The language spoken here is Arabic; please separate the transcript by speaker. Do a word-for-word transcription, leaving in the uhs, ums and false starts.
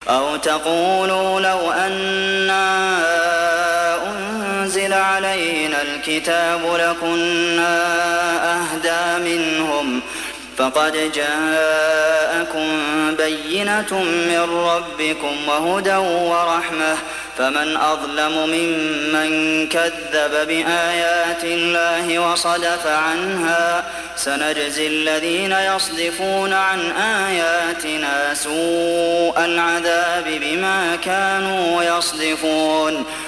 Speaker 1: أو تقولوا لو أنا أنزل علينا الكتاب لكنا أهدى منهم فقد جاءكم بينة من ربكم وهدى ورحمة فمن أظلم ممن كذب بآيات الله وصدف عنها سنجزي الذين يصدفون عن آياتنا سوء العذاب بما كانوا يصدفون